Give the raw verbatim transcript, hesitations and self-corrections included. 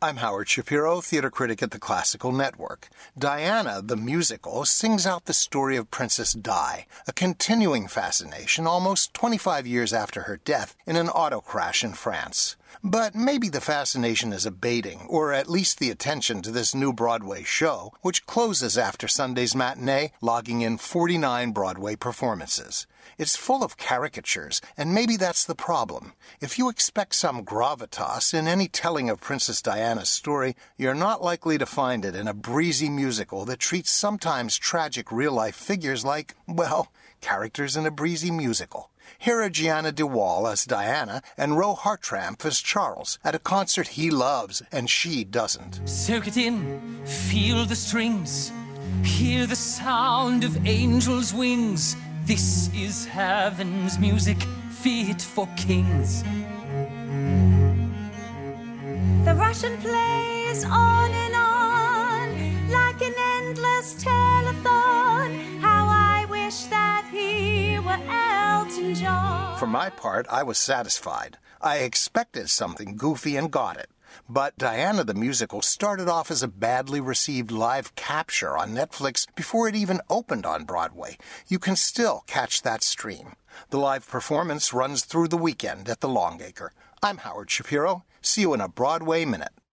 I'm Howard Shapiro, theater critic at the Classical Network. Diana, the musical, sings out the story of Princess Di, a continuing fascination almost twenty-five years after her death in an auto crash in France. But maybe the fascination is abating, or at least the attention to this new Broadway show, which closes after Sunday's matinee, logging in forty-nine Broadway performances. It's full of caricatures, and maybe that's the problem. If you expect some gravitas in any telling of Princess Diana's story, you're not likely to find it in a breezy musical that treats sometimes tragic real-life figures like, well, characters in a breezy musical. Here are Gianna de Waal as Diana and Ro Hartramp as Charles at a concert he loves and she doesn't. Soak it in, feel the strings, hear the sound of angels' wings. This is heaven's music, fit for kings. The Russian plays on and on, like an endless telethon. How I wish that he were Elton John. For my part, I was satisfied. I expected something goofy and got it. But Diana the Musical started off as a badly received live capture on Netflix before it even opened on Broadway. You can still catch that stream. The live performance runs through the weekend at the Longacre. I'm Howard Shapiro. See you in a Broadway Minute.